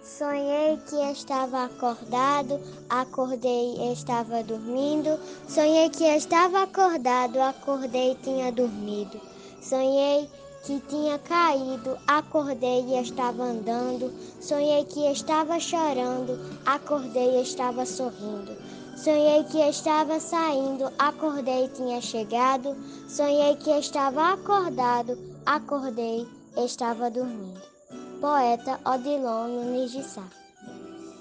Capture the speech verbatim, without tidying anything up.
Sonhei que estava acordado, acordei e estava dormindo. Sonhei que estava acordado, acordei e tinha dormido. Sonhei que tinha caído, acordei e estava andando. Sonhei que estava chorando, acordei e estava sorrindo. Sonhei que estava saindo, acordei e tinha chegado. Sonhei que estava acordado, acordei e estava dormindo. Poeta Odilon Nunes de Sá.